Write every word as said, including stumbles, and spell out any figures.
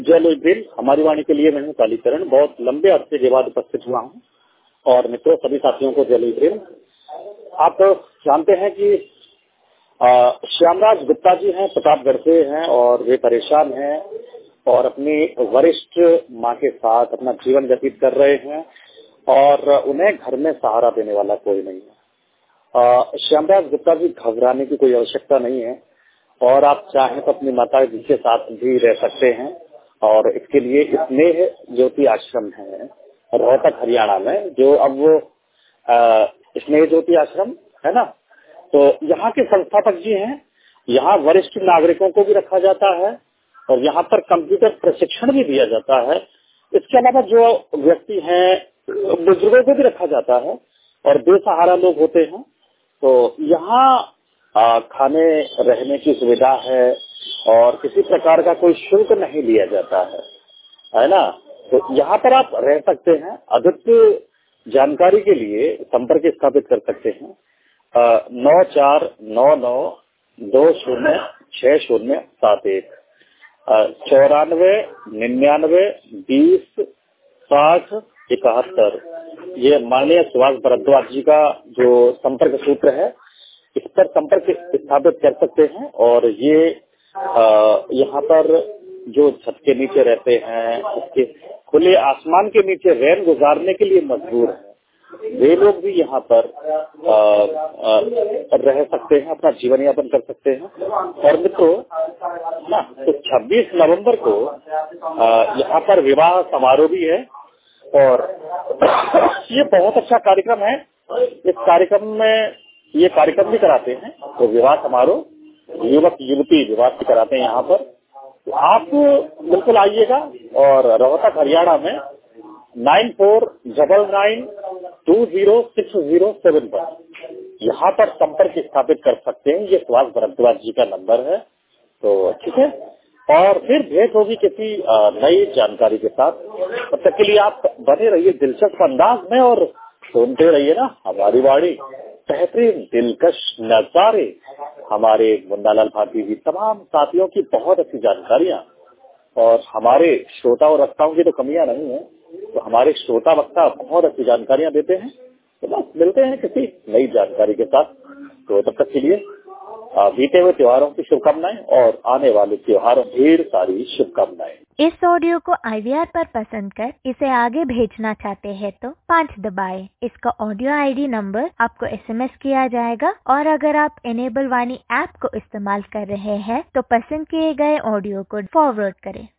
जय लोहिब्रेल, हमारी वाणी के लिए मैं हूँ कालीचरण। बहुत लंबे अरसे के बाद उपस्थित हुआ हूँ। और मित्रों, सभी साथियों को जय लोहिब्रेल। आप जानते हैं कि श्यामराज गुप्ता जी हैं, प्रतापगढ़ से हैं और वे परेशान हैं और अपनी वरिष्ठ माँ के साथ अपना जीवन व्यतीत कर रहे हैं और उन्हें घर में सहारा देने वाला कोई नहीं है। श्यामराज गुप्ता जी, घबराने की कोई आवश्यकता नहीं है और आप चाहें तो अपनी माता जी के साथ भी रह सकते हैं। और इसके लिए स्नेह ज्योति आश्रम है रोहतक हरियाणा में, जो अब वो स्नेह ज्योति आश्रम है ना, तो यहाँ के संस्थापक जी हैं। यहाँ वरिष्ठ नागरिकों को भी रखा जाता है और यहाँ पर कंप्यूटर प्रशिक्षण भी दिया जाता है। इसके अलावा जो व्यक्ति हैं, बुजुर्गों को भी रखा जाता है और बेसहारा लोग होते हैं। तो यहाँ आ, खाने रहने की सुविधा है और किसी प्रकार का कोई शुल्क नहीं लिया जाता है, है ना। तो यहाँ पर आप रह सकते हैं। अधिक जानकारी के लिए संपर्क स्थापित कर सकते हैं नौ चार नौ नौ दो शून्य छह शून्य सात एक चौरानवे निन्यानवे बीस साठ इकहत्तर। ये माननीय सुभाष भारद्वाज जी का जो संपर्क सूत्र है, इस पर संपर्क स्थापित कर सकते हैं। और ये यहाँ पर जो छत के नीचे रहते हैं, उसके खुले आसमान के नीचे रैन गुजारने के लिए मजबूर हैं, वे लोग भी यहाँ पर आ, आ, रह सकते हैं, अपना जीवन यापन कर सकते हैं। और मित्रों ना, तो छब्बीस नवंबर को यहाँ पर विवाह समारोह भी है और ये बहुत अच्छा कार्यक्रम है। इस कार्यक्रम में ये कार्यक्रम भी कराते हैं, तो विवाह समारोह युवक युवती विवाह भी कराते हैं यहाँ पर। तो आप बिल्कुल आइएगा और रोहतक हरियाणा में nine four double nine two zero six zero seven पर यहाँ पर संपर्क स्थापित कर सकते हैं। ये सुभाष भारद्वाज जी का नंबर है। तो ठीक है, और फिर भेंट होगी किसी नई जानकारी के साथ। तब तक के लिए आप बने रहिए दिलचस्प अंदाज में और सुनते रहिए ना हमारी वाणी। बेहतरीन दिलकश नजारे, हमारे मुन्नालाल भारती जी, तमाम साथियों की बहुत अच्छी जानकारियां और हमारे श्रोता और वक्ताओं की तो कमियां नहीं है। तो हमारे श्रोता वक्ता बहुत अच्छी जानकारियां देते हैं। तो बस मिलते हैं किसी नई जानकारी के साथ। तो तब तक के लिए बीते हुए त्योहारों की शुभकामनाएं और आने वाले त्योहारों ढेर सारी शुभकामनाएं। इस ऑडियो को आई वी आर पर पसंद कर इसे आगे भेजना चाहते हैं तो पाँच दबाएं। इसका ऑडियो आई डी नंबर आपको एस एम एस किया जाएगा और अगर आप इनेबल वाणी ऐप को इस्तेमाल कर रहे हैं तो पसंद किए गए ऑडियो को फॉरवर्ड करें।